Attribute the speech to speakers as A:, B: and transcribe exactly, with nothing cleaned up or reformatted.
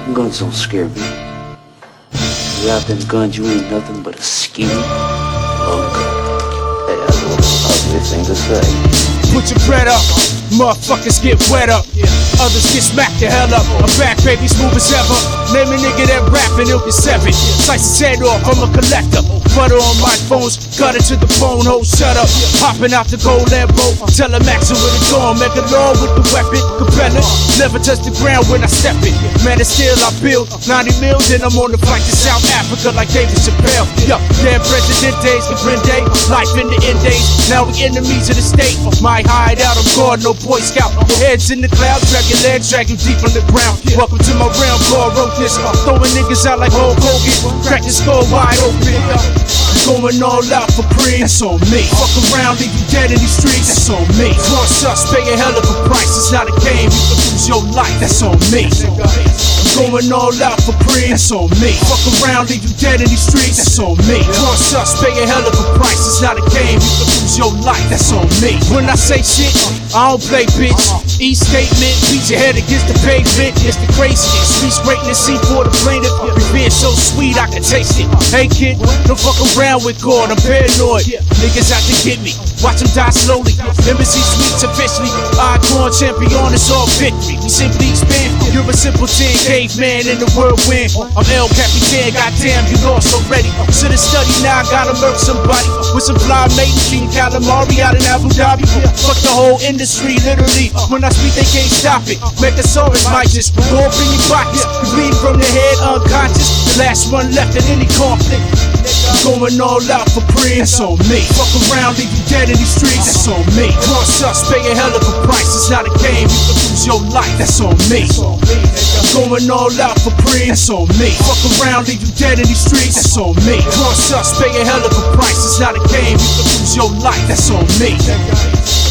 A: Guns don't scare me. Without them guns, you ain't nothing but a skinny punk.
B: Hey, that's a little ugly thing to say.
C: Put your bread up, motherfuckers get wet up. Others get smacked the hell up. I'm back, baby, smooth as ever. Name a nigga that rapping, he'll get seven. Slice his head off, I'm a collector. Butter on my phones, cut it to the phone, hold shut up. Hopping out the gold Lambo, tell him action with a dawn. Make a law with the weapon, compel it. Never touch the ground when I step it. Man, it's still I build ninety mils and I'm on the flight to South Africa like David Chappelle. Yo, damn Presidentes, the Green Day, life in the end days. Now we enemies of the state. My hide out, I'm guard, no Boy Scout. Your heads in the clouds, drag your legs, drag you deep on the ground. Welcome to my realm, God wrote this. Throwing niggas out like Hulk Hogan, crack the skull wide open. Going all out for pre, that's on me. Fuck around, leave you dead in these streets, that's on me. Cross us, pay a hell of a price, it's not a game, you can lose your life, that's on me. Going all out for pre, that's on me. Fuck around, leave you dead in these streets, that's on me. Cross us, pay a hell of a price, it's not a game, you can lose your life, that's on me. When I say shit, I don't play bitch. E statement, beat your head against the pavement, it's the craziest. Streets greatness, C for the plaintiff. You being so sweet, I can taste it. Hey kid, don't fuck around with God, I'm paranoid. Niggas out to get me, watch them die slowly. Embassy suites officially, icon champion, it's all victory. We simply expand, you're a simpleton, caveman in the whirlwind. I'm El Capitan, goddamn, you lost already. Should've studied, now I gotta murk somebody. With some fly mates, eating calamari out in Abu Dhabi. Fuck the whole industry, literally. When I speak, they can't stop it. Make the Saurus might just go up in your pockets. You bleed from the head, unconscious. The last one left in any conflict. Going all out for pre, that's on me. Fuck around, leave you dead in these streets, that's on me. Cross us, pay a hell of a price, it's not a game, you can lose your life, that's on me. Going all out for pre, that's on me. Fuck around, leave you dead in these streets, that's on me. Cross us, pay a hell of a price, it's not a game, you can lose your life, that's on me.